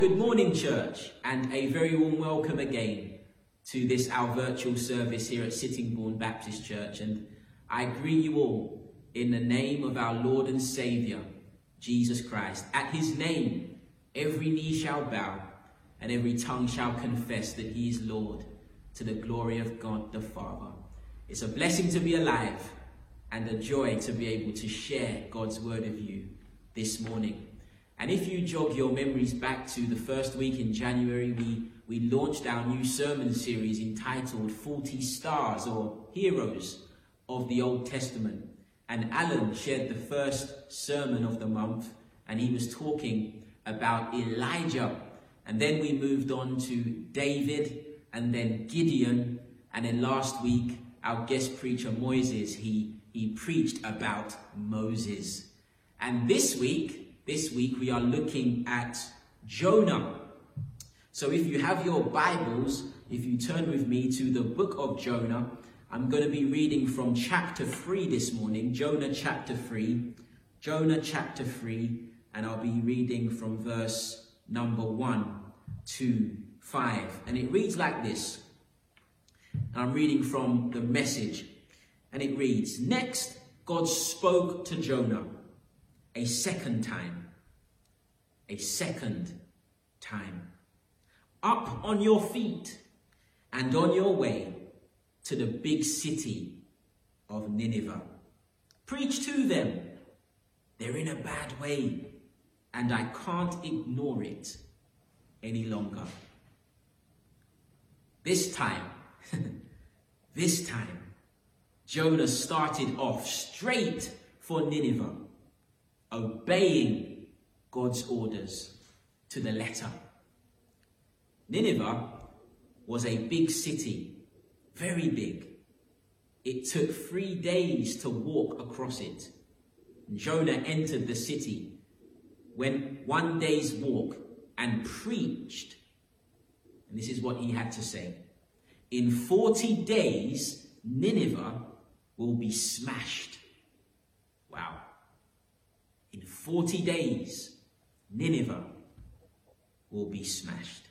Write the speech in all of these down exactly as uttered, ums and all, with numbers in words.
Good morning, church, and a very warm welcome again to this our virtual service here at Sittingbourne Baptist Church. And I greet you all in the name of our Lord and Saviour, Jesus Christ. At his name, every knee shall bow and every tongue shall confess that he is Lord, to the glory of God the Father. It's a blessing to be alive and a joy to be able to share God's word with you this morning. And if you jog your memories back to the first week in January, we, we launched our new sermon series entitled forty Stars or Heroes of the Old Testament. And Alan shared the first sermon of the month, and he was talking about Elijah. And then we moved on to David, and then Gideon, and then last week, our guest preacher Moises, he, he preached about Moses. And this week, This week we are looking at Jonah. So if you have your Bibles, if you turn with me to the book of Jonah, I'm going to be reading from chapter three this morning, Jonah chapter three, Jonah chapter three, and I'll be reading from verse number one to five. And it reads like this. I'm reading from the Message, and it reads, "Next, God spoke to Jonah a second time, a second time. Up on your feet and on your way to the big city of Nineveh. Preach to them. They're in a bad way, and I can't ignore it any longer." This time, this time, Jonah started off straight for Nineveh, obeying God's orders to the letter. Nineveh was a big city, very big. It took three days to walk across it. Jonah entered the city, went one day's walk, and preached. And this is what he had to say. "In forty days, Nineveh will be smashed." Wow. In forty days, Nineveh will be smashed.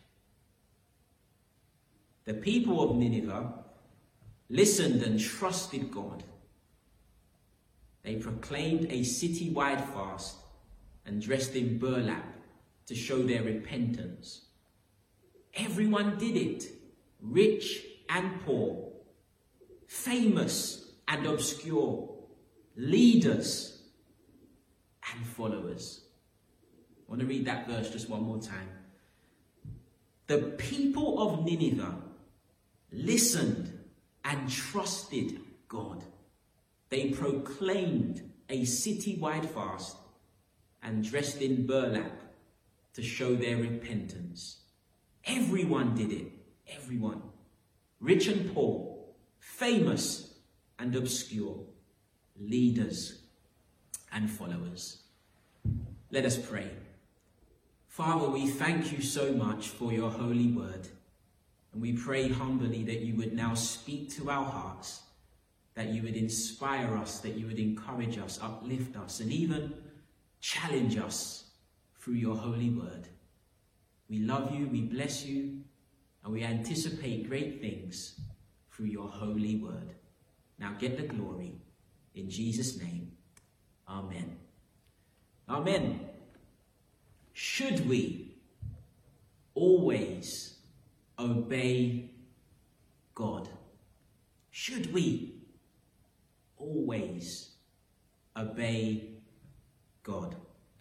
The people of Nineveh listened and trusted God. They proclaimed a citywide fast and dressed in burlap to show their repentance. Everyone did it, rich and poor, famous and obscure, leaders and followers. I want to read that verse just one more time. The people of Nineveh listened and trusted God. They proclaimed a citywide fast and dressed in burlap to show their repentance. Everyone did it. Everyone. Rich and poor, famous and obscure, leaders and followers. Let us pray. Father, we thank you so much for your holy word. And we pray humbly that you would now speak to our hearts, that you would inspire us, that you would encourage us, uplift us, and even challenge us through your holy word. We love you, we bless you, and we anticipate great things through your holy word. Now get the glory. In Jesus' name, amen. Amen. Should we always obey God? Should we always obey God?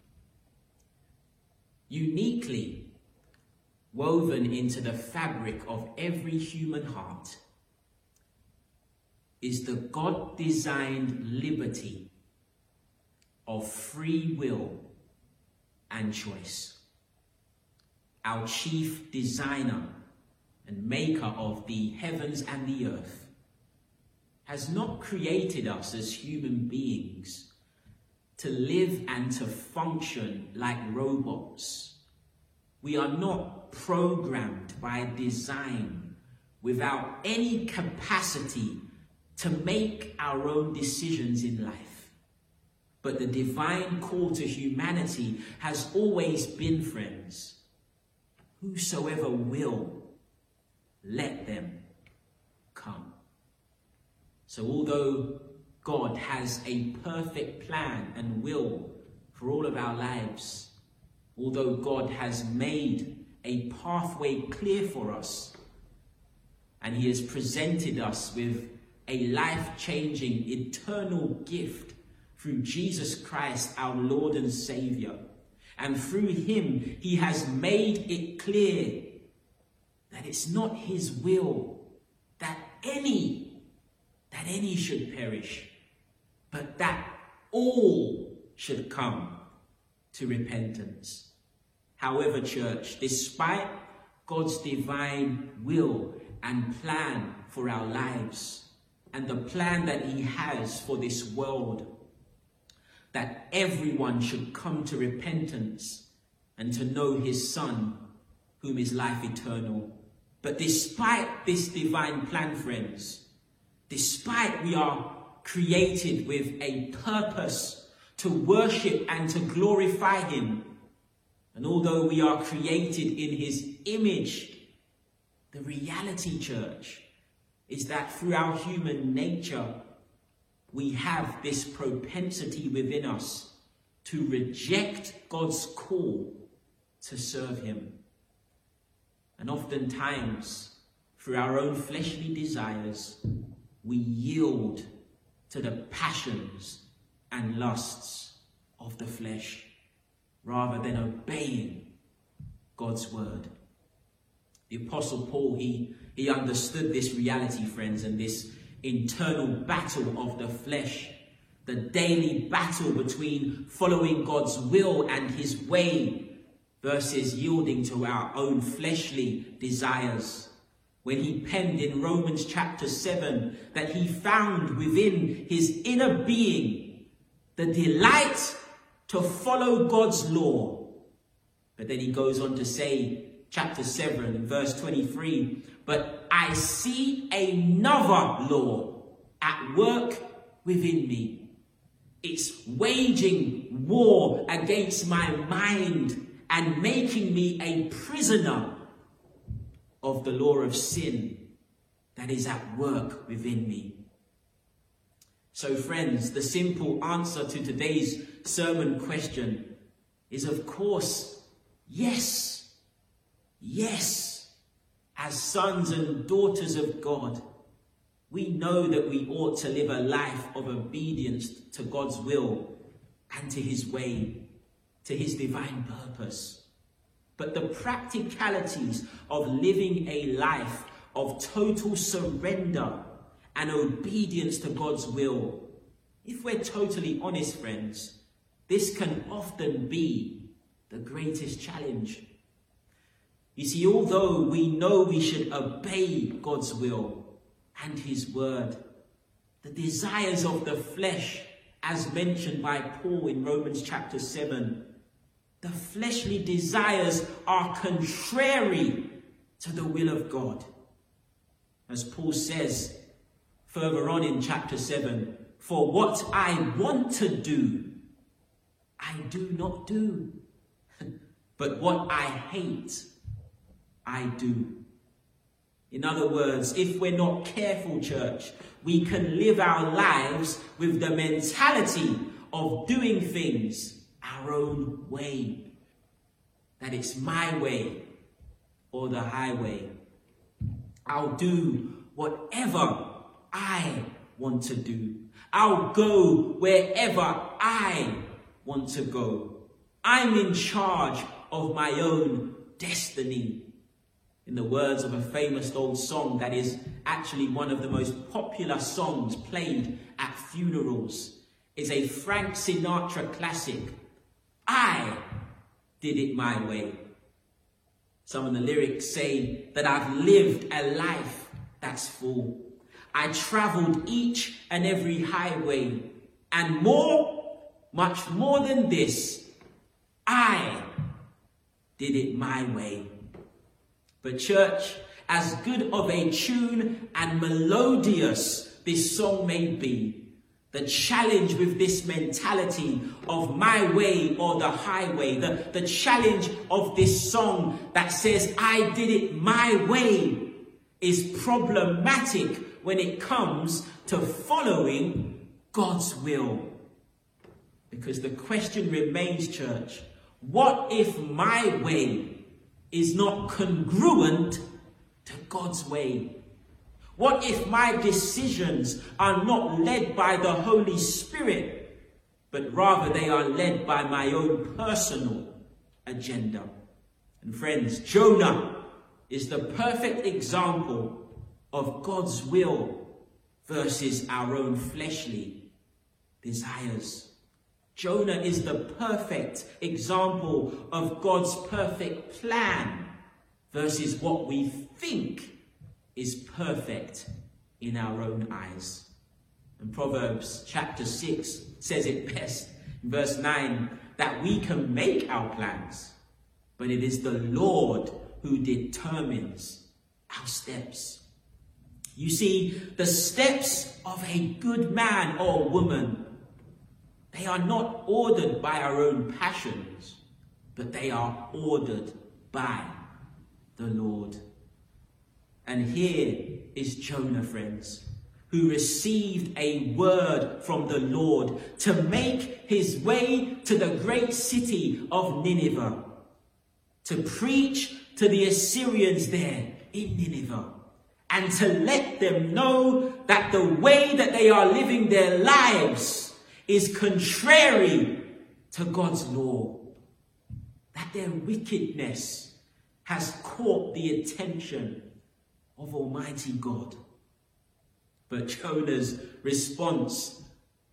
Uniquely woven into the fabric of every human heart is the God-designed liberty of free will and choice. Our chief designer and maker of the heavens and the earth has not created us as human beings to live and to function like robots. We are not programmed by design without any capacity to make our own decisions in life. But the divine call to humanity has always been, friends, whosoever will, let them come. So although God has a perfect plan and will for all of our lives, although God has made a pathway clear for us, and he has presented us with a life-changing, eternal gift through Jesus Christ, our Lord and Saviour, and through him he has made it clear that it's not his will that any, that any should perish, but that all should come to repentance. However, church, despite God's divine will and plan for our lives, and the plan that he has for this world, that everyone should come to repentance and to know his Son, whom is life eternal. But despite this divine plan, friends, despite we are created with a purpose to worship and to glorify him, and although we are created in his image, the reality, church, is that through our human nature, we have this propensity within us to reject God's call to serve him. And oftentimes, through our own fleshly desires, we yield to the passions and lusts of the flesh, rather than obeying God's word. The Apostle Paul, he, he understood this reality, friends, and this internal battle of the flesh, the daily battle between following God's will and his way versus yielding to our own fleshly desires. When he penned in Romans chapter seven that he found within his inner being the delight to follow God's law. But then he goes on to say, chapter seven, verse twenty-three, but I see another law at work within me. It's waging war against my mind and making me a prisoner of the law of sin that is at work within me. So friends, the simple answer to today's sermon question is, of course, yes. Yes. As sons and daughters of God, we know that we ought to live a life of obedience to God's will and to his way, to his divine purpose. But the practicalities of living a life of total surrender and obedience to God's will, if we're totally honest, friends, this can often be the greatest challenge. You see, although we know we should obey God's will and his word, the desires of the flesh, as mentioned by Paul in Romans chapter seven, the fleshly desires are contrary to the will of God. As Paul says further on in chapter seven, for what I want to do, I do not do. But what I hate, I do. In other words, if we're not careful, church, we can live our lives with the mentality of doing things our own way. That it's my way or the highway. I'll do whatever I want to do. I'll go wherever I want to go. I'm in charge of my own destiny. In the words of a famous old song that is actually one of the most popular songs played at funerals, is a Frank Sinatra classic, I did it my way. Some of the lyrics say that I've lived a life that's full. I traveled each and every highway, and more, much more than this, I did it my way. But church, as good of a tune and melodious this song may be, The challenge with this mentality of my way or the highway, the, the challenge of this song that says, I did it my way, is problematic when it comes to following God's will. Because the question remains, church, what if my way is not congruent to God's way? What if my decisions are not led by the Holy Spirit, but rather they are led by my own personal agenda? And friends, Jonah is the perfect example of God's will versus our own fleshly desires. Jonah is the perfect example of God's perfect plan versus what we think is perfect in our own eyes. And Proverbs chapter six says it best in verse nine, that we can make our plans, but it is the Lord who determines our steps. You see, the steps of a good man or woman, they are not ordered by our own passions, but they are ordered by the Lord. And here is Jonah, friends, who received a word from the Lord to make his way to the great city of Nineveh, to preach to the Assyrians there in Nineveh, and to let them know that the way that they are living their lives is contrary to God's law, that their wickedness has caught the attention of Almighty God. But Jonah's response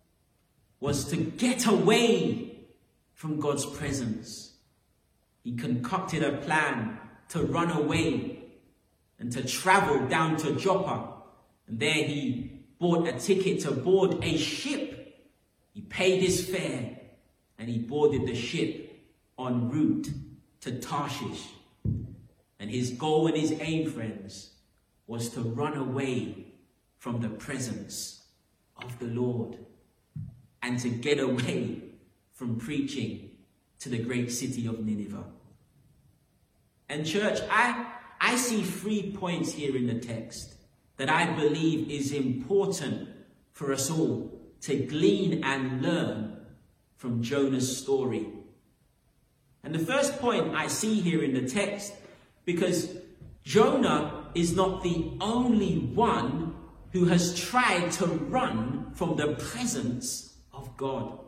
was to get away from God's presence. He concocted a plan to run away and to travel down to Joppa. And there he bought a ticket to board a ship. He paid his fare and he boarded the ship en route to Tarshish. And his goal and his aim, friends, was to run away from the presence of the Lord and to get away from preaching to the great city of Nineveh. And church, I, I see three points here in the text that I believe is important for us all to glean and learn from Jonah's story. And the first point I see here in the text, because Jonah is not the only one who has tried to run from the presence of God.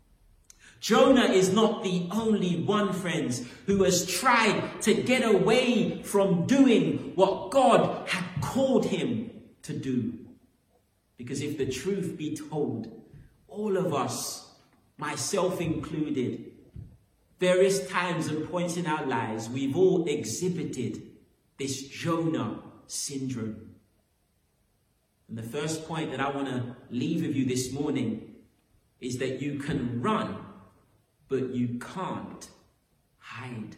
Jonah is not the only one, friends, who has tried to get away from doing what God had called him to do. Because if the truth be told, all of us, myself included, various times and points in our lives, we've all exhibited this Jonah syndrome. And the first point that I want to leave with you this morning is that you can run, but you can't hide.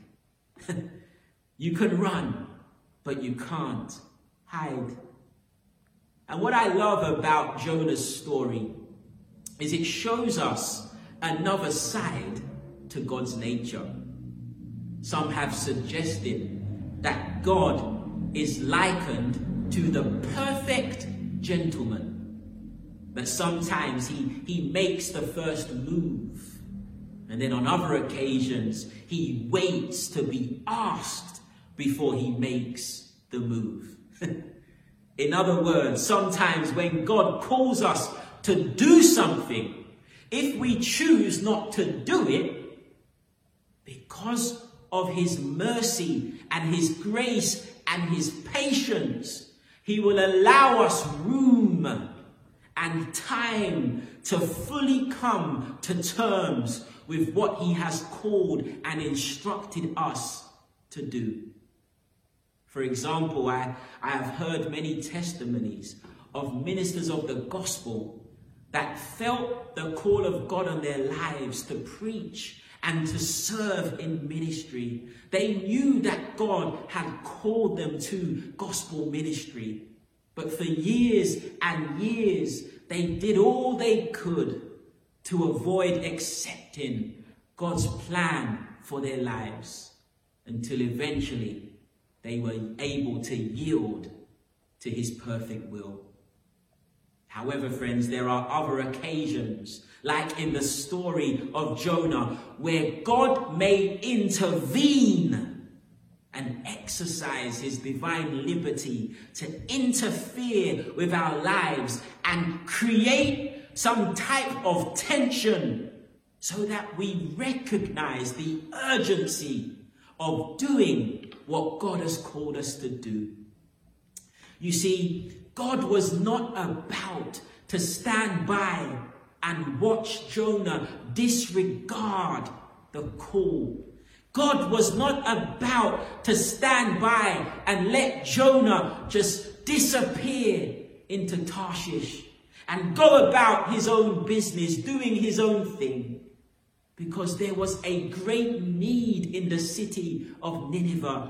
You can run, but you can't hide. And what I love about Jonah's story is it shows us another side to God's nature. Some have suggested that God is likened to the perfect gentleman, that sometimes he, he makes the first move, and then on other occasions he waits to be asked before he makes the move. In other words, sometimes when God calls us to do something, if we choose not to do it, because of his mercy and his grace and his patience, he will allow us room and time to fully come to terms with what he has called and instructed us to do. For example, I, I have heard many testimonies of ministers of the gospel that felt the call of God on their lives to preach and to serve in ministry. They knew that God had called them to gospel ministry, But for years and years, they did all they could to avoid accepting God's plan for their lives, until eventually they were able to yield to his perfect will. However, friends, there are other occasions, like in the story of Jonah, where God may intervene and exercise his divine liberty to interfere with our lives and create some type of tension, so that we recognize the urgency of doing what God has called us to do. You see, God was not about to stand by and watch Jonah disregard the call. God was not about to stand by and let Jonah just disappear into Tarshish and go about his own business, doing his own thing. Because there was a great need in the city of Nineveh.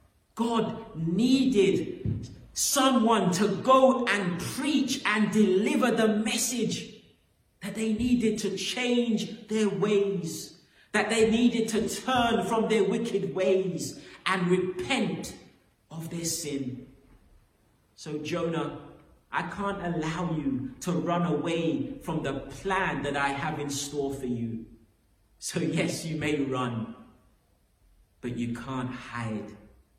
God needed someone to go and preach and deliver the message that they needed to change their ways, that they needed to turn from their wicked ways and repent of their sin. So Jonah, I can't allow you to run away from the plan that I have in store for you. So yes, you may run, but you can't hide.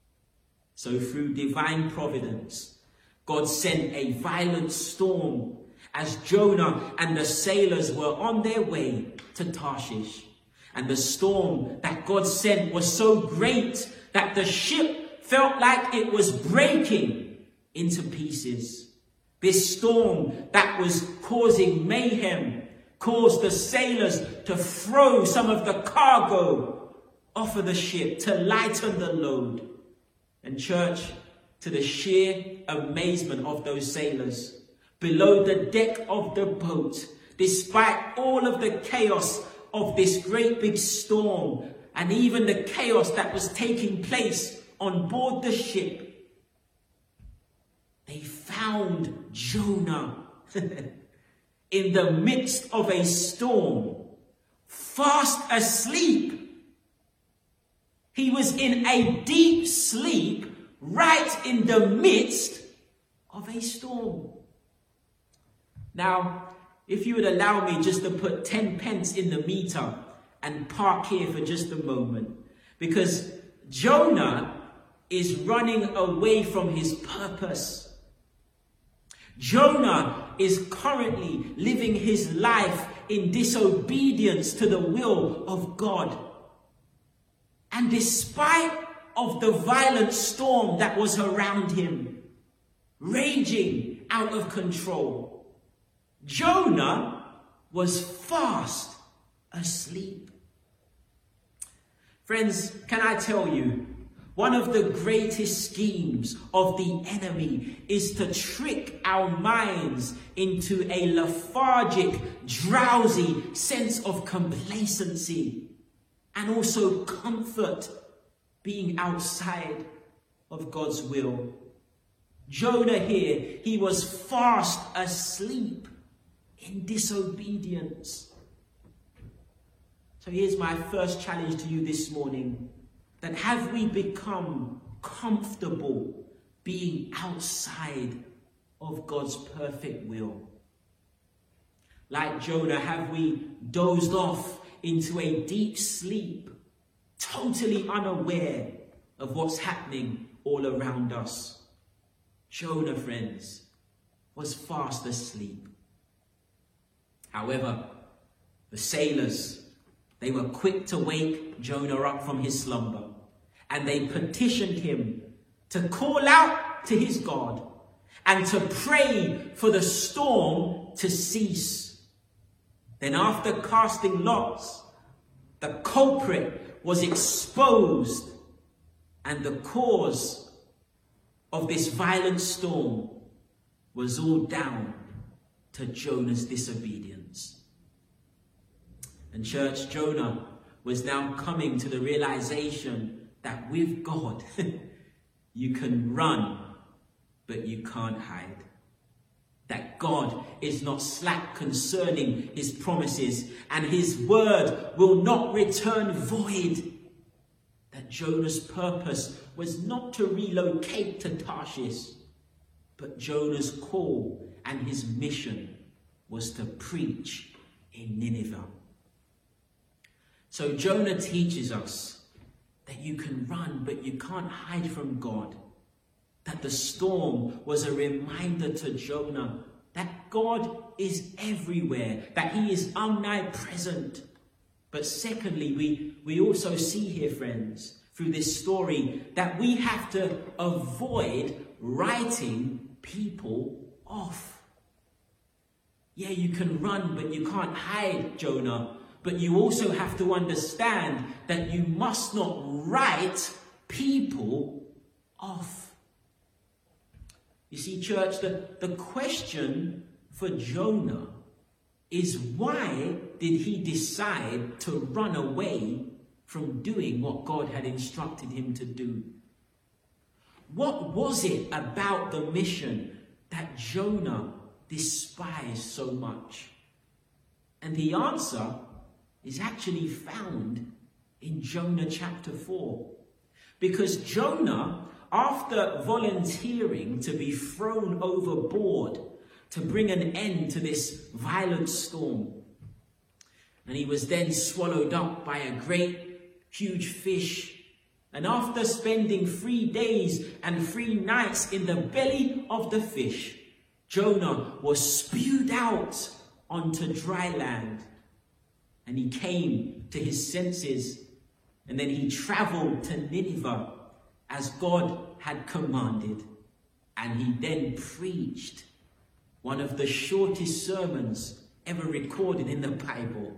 So through divine providence, God sent a violent storm as Jonah and the sailors were on their way to Tarshish. And the storm that God sent was so great that the ship felt like it was breaking into pieces. This storm that was causing mayhem caused the sailors to throw some of the cargo off of the ship to lighten the load. And church, to the sheer amazement of those sailors, below the deck of the boat, despite all of the chaos of this great big storm and even the chaos that was taking place on board the ship, they found Jonah in the midst of a storm, fast asleep. He was in a deep sleep right in the midst of a storm. Now, if you would allow me just to put ten pence in the meter and park here for just a moment, because Jonah is running away from his purpose. Jonah is currently living his life in disobedience to the will of God. And despite of the violent storm that was around him, raging out of control, Jonah was fast asleep. Friends, can I tell you, one of the greatest schemes of the enemy is to trick our minds into a lethargic, drowsy sense of complacency and also comfort, being outside of God's will. Jonah here, he was fast asleep in disobedience. So here's my first challenge to you this morning. That have we become comfortable being outside of God's perfect will? Like Jonah, have we dozed off into a deep sleep, totally unaware of what's happening all around us? Jonah, friends, was fast asleep. However, the sailors, they were quick to wake Jonah up from his slumber, and they petitioned him to call out to his God and to pray for the storm to cease. Then after casting lots, the culprit was exposed, and the cause of this violent storm was all down to Jonah's disobedience. And church, Jonah was now coming to the realization that with God, you can run but you can't hide. That God is not slack concerning his promises, and his word will not return void. That Jonah's purpose was not to relocate to Tarshish, but Jonah's call and his mission was to preach in Nineveh. So Jonah teaches us that you can run, but you can't hide from God. That the storm was a reminder to Jonah that God is everywhere, that he is omnipresent. But secondly, we, we also see here, friends, through this story, that we have to avoid writing people off. Yeah, you can run, but you can't hide, Jonah. But you also have to understand that you must not write people off. You see, church, the, the question for Jonah is, why did he decide to run away from doing what God had instructed him to do? What was it about the mission that Jonah despised so much? And the answer is actually found in Jonah chapter four. Because Jonah, after volunteering to be thrown overboard to bring an end to this violent storm, and he was then swallowed up by a great, huge fish, and after spending three days and three nights in the belly of the fish, Jonah was spewed out onto dry land. And he came to his senses, and then he traveled to Nineveh as God had commanded. And he then preached one of the shortest sermons ever recorded in the Bible.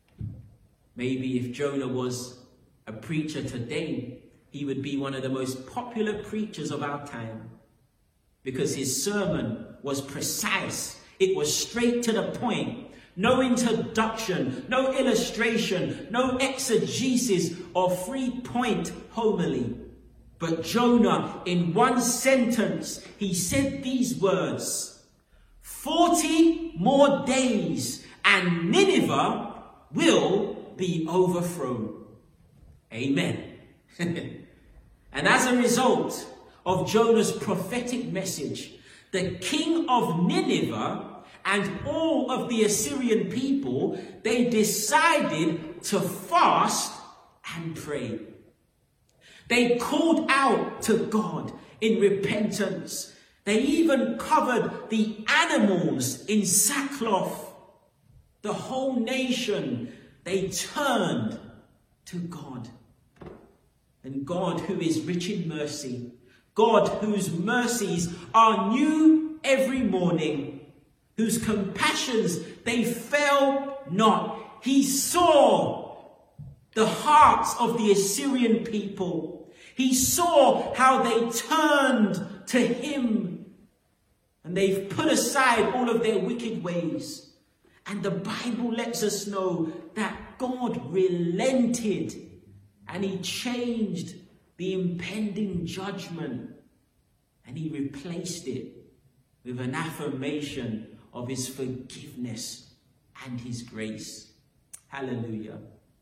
Maybe if Jonah was a preacher today, he would be one of the most popular preachers of our time, because his sermon was precise. It was straight to the point. No introduction, no illustration, no exegesis or three-point homily. But Jonah, in one sentence, he said these words: forty more days and Nineveh will be overthrown. Amen. And as a result of Jonah's prophetic message, the king of Nineveh and all of the Assyrian people, they decided to fast and pray. They called out to God in repentance. They even covered the animals in sackcloth. The whole nation, they turned to God. And God, who is rich in mercy, God whose mercies are new every morning, whose compassions, they fail not. He saw the hearts of the Assyrian people. He saw how they turned to him. And they've put aside all of their wicked ways. And the Bible lets us know that God relented and he changed the impending judgment. And he replaced it with an affirmation of his forgiveness and his grace. Hallelujah.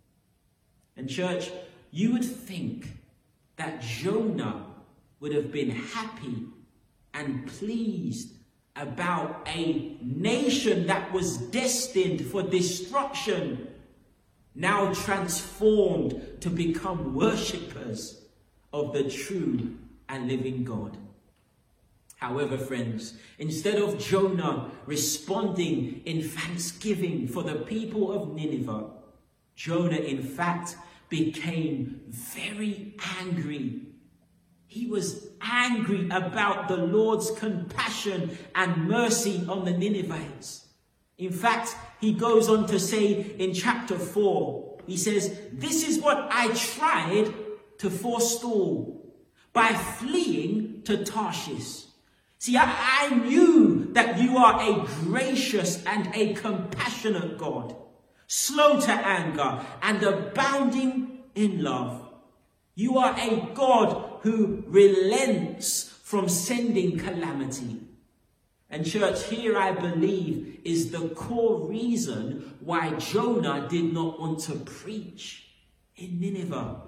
And church, you would think that Jonah would have been happy and pleased about a nation that was destined for destruction, now transformed to become worshippers of the true and living God. However, friends, instead of Jonah responding in thanksgiving for the people of Nineveh, Jonah, in fact, became very angry. He was angry about the Lord's compassion and mercy on the Ninevites. In fact, he goes on to say in chapter four, he says, "This is what I tried to forestall by fleeing to Tarshish. See, I, I knew that you are a gracious and a compassionate God, slow to anger and abounding in love. You are a God who relents from sending calamity. And church, here I believe is the core reason why Jonah did not want to preach in Nineveh.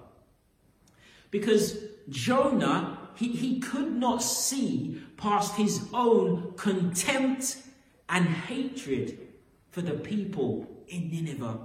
Because Jonah, he, he could not see past his own contempt and hatred for the people in Nineveh.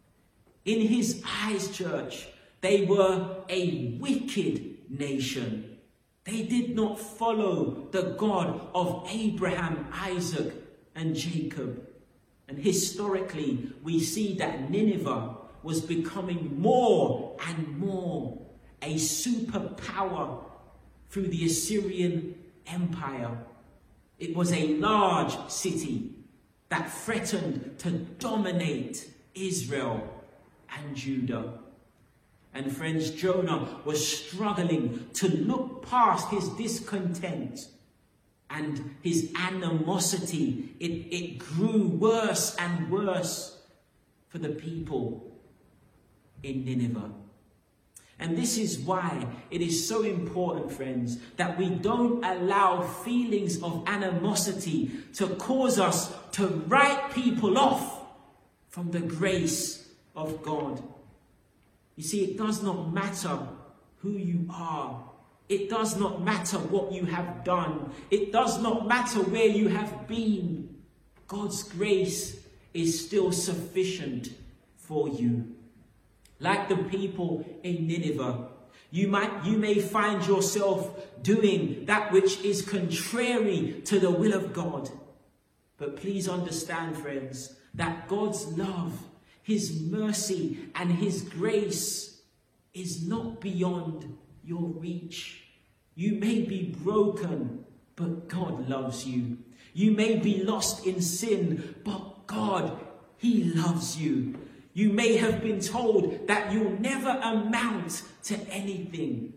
In his eyes, church, they were a wicked nation. They did not follow the God of Abraham, Isaac, and Jacob. And historically, we see that Nineveh was becoming more and more a superpower through the Assyrian Empire. It was a large city that threatened to dominate Israel and Judah. And friends, Jonah was struggling to look past his discontent and his animosity. It, it grew worse and worse for the people in Nineveh. And this is why it is so important, friends, that we don't allow feelings of animosity to cause us to write people off from the grace of God. You see, it does not matter who you are. It does not matter what you have done. It does not matter where you have been. God's grace is still sufficient for you. Like the people in Nineveh, you might, you may find yourself doing that which is contrary to the will of God. But please understand, friends, that God's love, his mercy and his grace is not beyond your reach. You may be broken, but God loves you. You may be lost in sin, but God, he loves you. You may have been told that you'll never amount to anything,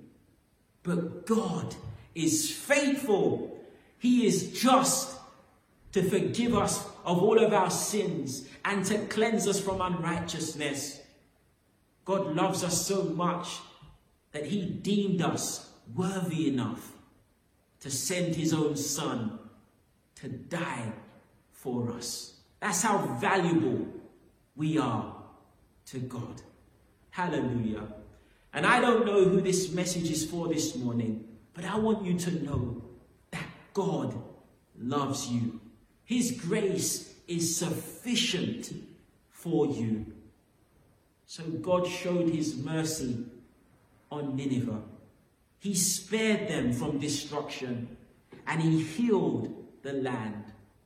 but God is faithful. He is just to forgive us of all of our sins and to cleanse us from unrighteousness. God loves us so much that he deemed us worthy enough to send his own son to die for us. That's how valuable we are to God. Hallelujah. And I don't know who this message is for this morning, but I want you to know that God loves you. His grace is sufficient for you. So God showed his mercy on Nineveh. He spared them from destruction and he healed the land.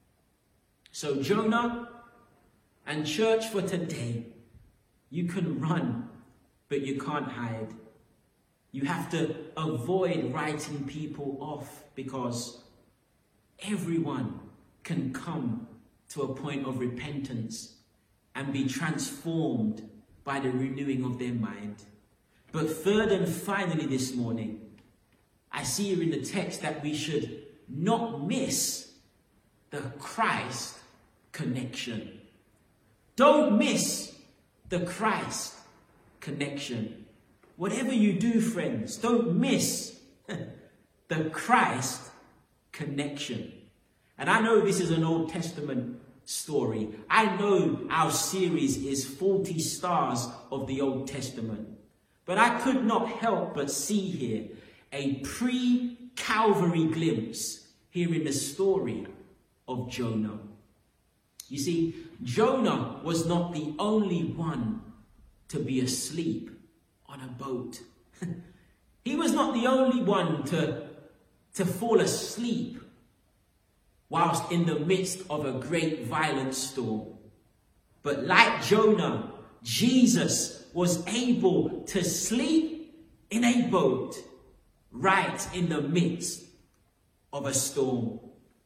So Jonah and church for today, you can run, but you can't hide. You have to avoid writing people off because everyone can come to a point of repentance and be transformed by the renewing of their mind. But third and finally this morning, I see here in the text that we should not miss the Christ connection. Don't miss the Christ connection. Whatever you do, friends, don't miss the Christ connection. And I know this is an Old Testament story. I know our series is forty stars of the Old Testament. But I could not help but see here a pre-Calvary glimpse here in the story of Jonah. You see, Jonah was not the only one to be asleep on a boat. He was not the only one to, to fall asleep whilst in the midst of a great violent storm. But like Jonah, Jesus was able to sleep in a boat right in the midst of a storm.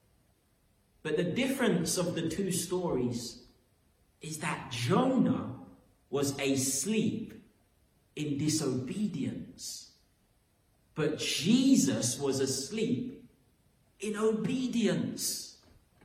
But the difference of the two stories is that Jonah was asleep in disobedience, but Jesus was asleep in obedience.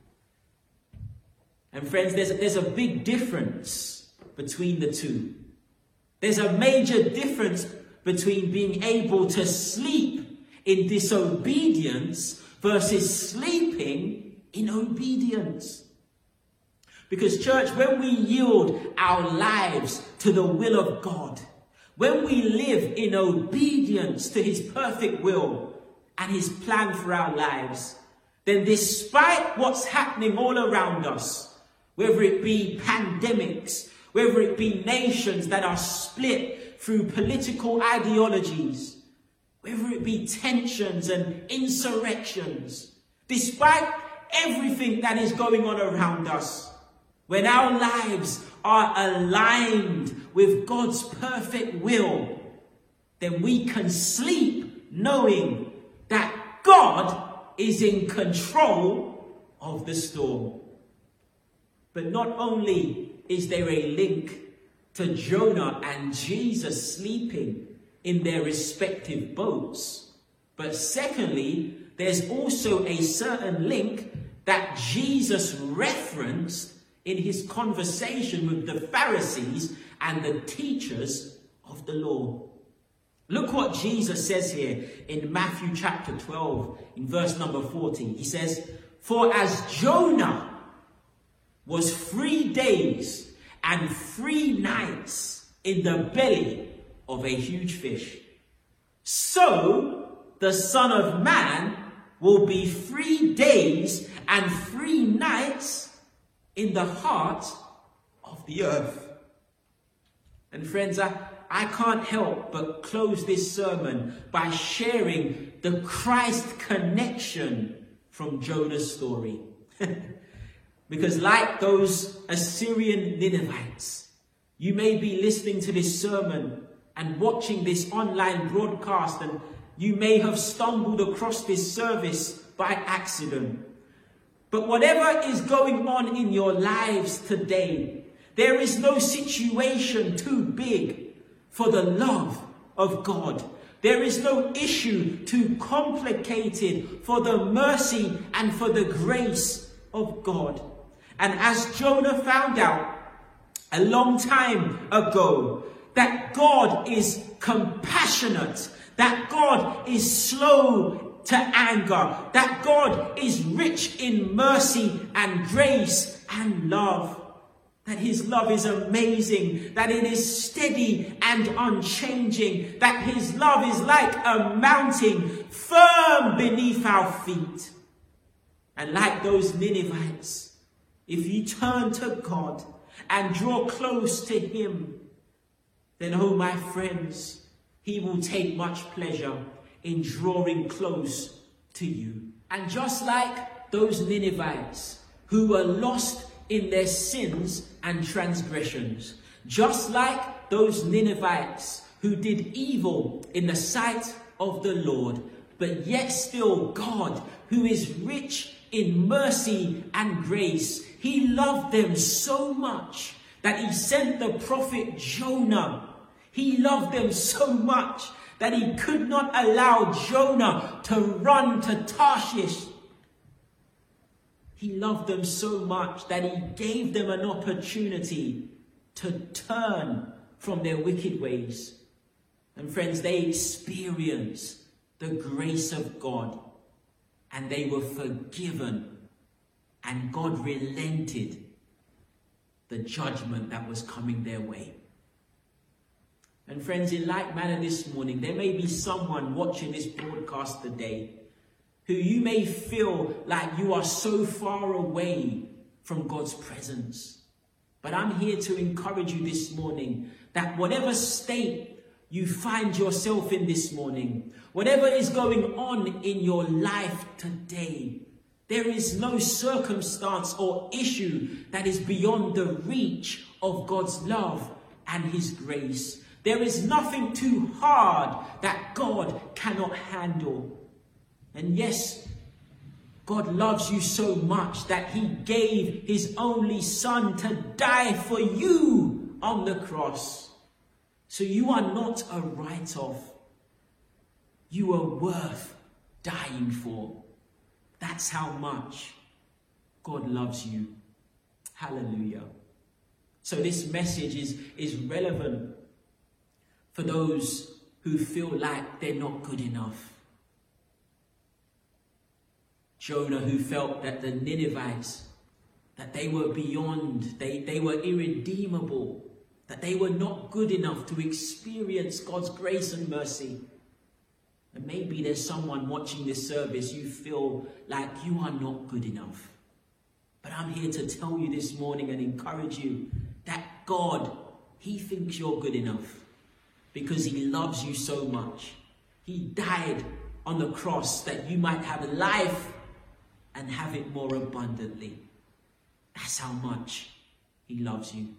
And friends, there's, there's a big difference between the two. There's a major difference between being able to sleep in disobedience versus sleeping in obedience. Because, church, when we yield our lives to the will of God, when we live in obedience to his perfect will and his plan for our lives, then despite what's happening all around us, whether it be pandemics, whether it be nations that are split through political ideologies, whether it be tensions and insurrections, despite everything that is going on around us, when our lives are aligned with God's perfect will, then we can sleep knowing that God is in control of the storm. But not only is there a link to Jonah and Jesus sleeping in their respective boats, but secondly, there's also a certain link that Jesus referenced in his conversation with the Pharisees and the teachers of the law. Look what Jesus says here in Matthew chapter twelve, in verse number fourteen. He says, "For as Jonah was three days and three nights in the belly of a huge fish, so the Son of Man will be three days and three nights in the heart of the earth." And friends, I, I can't help but close this sermon by sharing the Christ connection from Jonah's story. Because like those Assyrian Ninevites, you may be listening to this sermon and watching this online broadcast, and you may have stumbled across this service by accident. But whatever is going on in your lives today, there is no situation too big for the love of God. There is no issue too complicated for the mercy and for the grace of God. And as Jonah found out a long time ago, that God is compassionate, that God is slow to anger, that God is rich in mercy and grace and love, that his love is amazing, that it is steady and unchanging, that his love is like a mountain firm beneath our feet. And like those Ninevites, if you turn to God and draw close to him, then, oh my friends, he will take much pleasure in drawing close to you. And just like those Ninevites who were lost in their sins and transgressions, just like those Ninevites who did evil in the sight of the Lord, but yet still God, who is rich in mercy and grace, he loved them so much that he sent the prophet Jonah. He loved them so much that he could not allow Jonah to run to Tarshish. He loved them so much that he gave them an opportunity to turn from their wicked ways. And friends, they experienced the grace of God, and they were forgiven, and God relented the judgment that was coming their way. And friends, in like manner this morning, there may be someone watching this broadcast today who you may feel like you are so far away from God's presence. But I'm here to encourage you this morning that whatever state you find yourself in this morning, whatever is going on in your life today, there is no circumstance or issue that is beyond the reach of God's love and his grace. There is nothing too hard that God cannot handle. And yes, God loves you so much that he gave his only son to die for you on the cross. So you are not a write-off. You are worth dying for. That's how much God loves you. Hallelujah. So this message is, is relevant for those who feel like they're not good enough. Jonah, who felt that the Ninevites, that they were beyond, they, they were irredeemable, that they were not good enough to experience God's grace and mercy. And maybe there's someone watching this service, you feel like you are not good enough. But I'm here to tell you this morning and encourage you that God, he thinks you're good enough because he loves you so much. He died on the cross that you might have life and have it more abundantly. That's how much he loves you.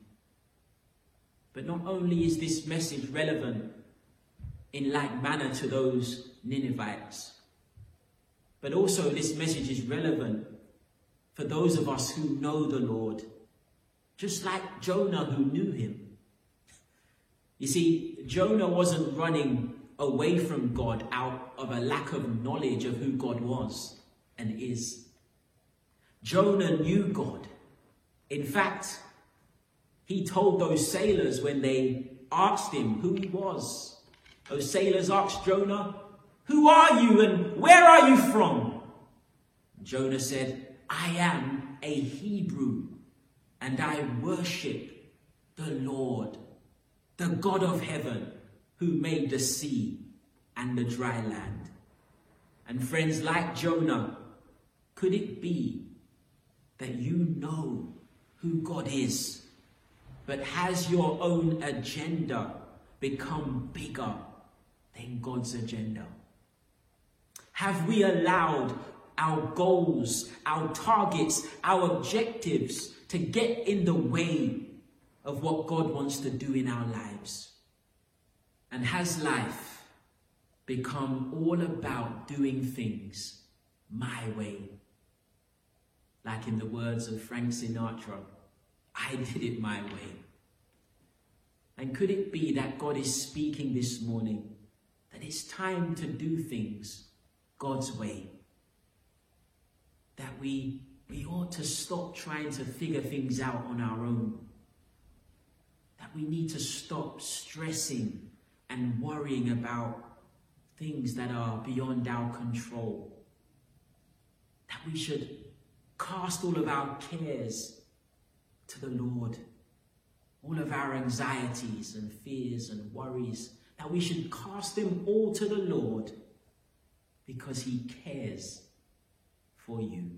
But not only is this message relevant in like manner to those Ninevites, but also this message is relevant for those of us who know the Lord, just like Jonah who knew him. You see, Jonah wasn't running away from God out of a lack of knowledge of who God was and is. Jonah knew God. In fact, he told those sailors when they asked him who he was. Those sailors asked Jonah, "Who are you and where are you from?" Jonah said, "I am a Hebrew and I worship the Lord, the God of heaven, who made the sea and the dry land." And friends, like Jonah, could it be that you know who God is, but has your own agenda become bigger than God's agenda? Have we allowed our goals, our targets, our objectives to get in the way of what God wants to do in our lives? And has life become all about doing things my way? Like in the words of Frank Sinatra, I did it my way. And could it be that God is speaking this morning that it's time to do things God's way? That we, we ought to stop trying to figure things out on our own. That we need to stop stressing and worrying about things that are beyond our control. That we should cast all of our cares to the Lord. All of our anxieties and fears and worries, that we should cast them all to the Lord because he cares for you.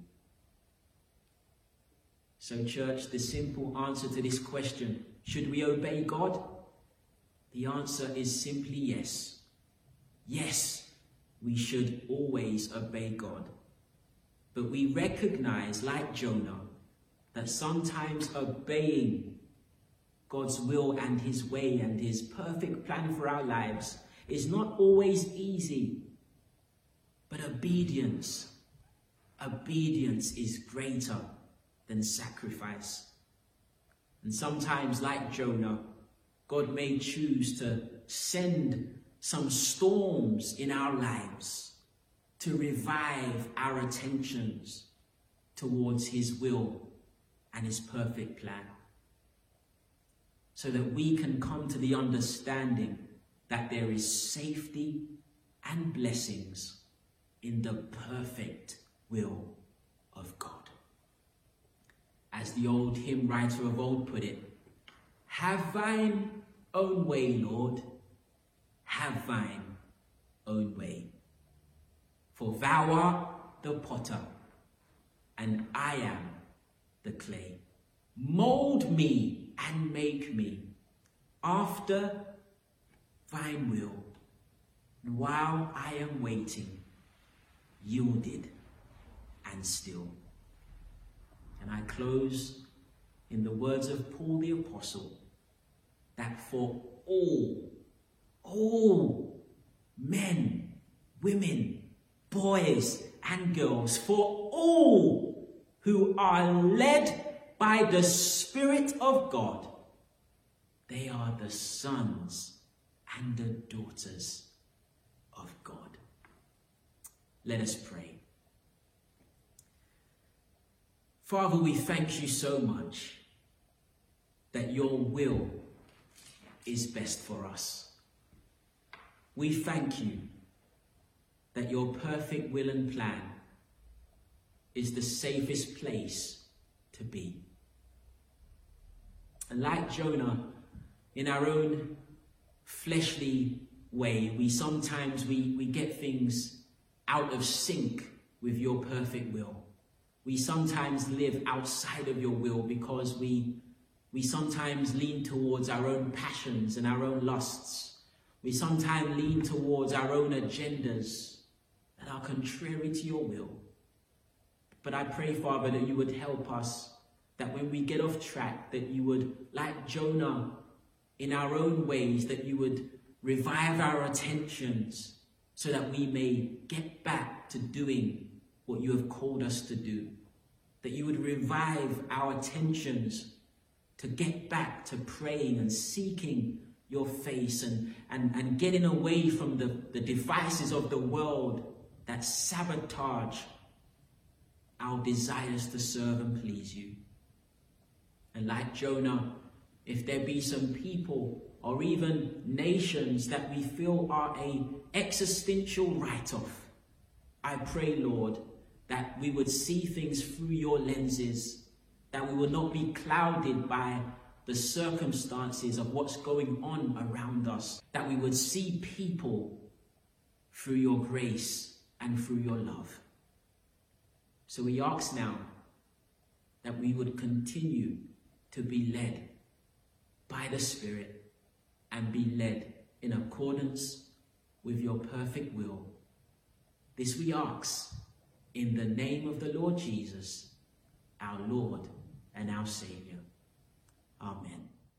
So church, the simple answer to this question, should we obey God? The answer is simply yes. Yes, we should always obey God. But we recognize, like Jonah, that sometimes obeying God's will and his way and his perfect plan for our lives is not always easy. But obedience, obedience is greater than sacrifice. And sometimes, like Jonah, God may choose to send some storms in our lives to revive our attentions towards his will and his perfect plan, so that we can come to the understanding that there is safety and blessings in the perfect will of God. As the old hymn writer of old put it, have thine own way, Lord, have thine own way. For thou art the potter, and I am the clay. Mold me and make me after thine will. And while I am waiting, yielded and still. And I close in the words of Paul the Apostle, that for all, all men, women, boys and girls, for all who are led by the Spirit of God, they are the sons and the daughters of God. Let us pray. Father, we thank you so much that your will is best for us. We thank you that your perfect will and plan is the safest place to be. And like Jonah, in our own fleshly way, we sometimes we, we get things out of sync with your perfect will. We sometimes live outside of your will because we, we sometimes lean towards our own passions and our own lusts. We sometimes lean towards our own agendas that are contrary to your will. But I pray, Father, that you would help us, that when we get off track, that you would, like Jonah, in our own ways, that you would revive our attentions so that we may get back to doing what you have called us to do. That you would revive our attentions to get back to praying and seeking your face and, and, and getting away from the, the devices of the world that sabotage our desires to serve and please you. And like Jonah, if there be some people or even nations that we feel are an existential write-off, I pray, Lord, that we would see things through your lenses, that we would not be clouded by the circumstances of what's going on around us, that we would see people through your grace and through your love. So we ask now that we would continue to be led by the Spirit and be led in accordance with your perfect will. This we ask in the name of the Lord Jesus, our Lord and our Savior. Amen.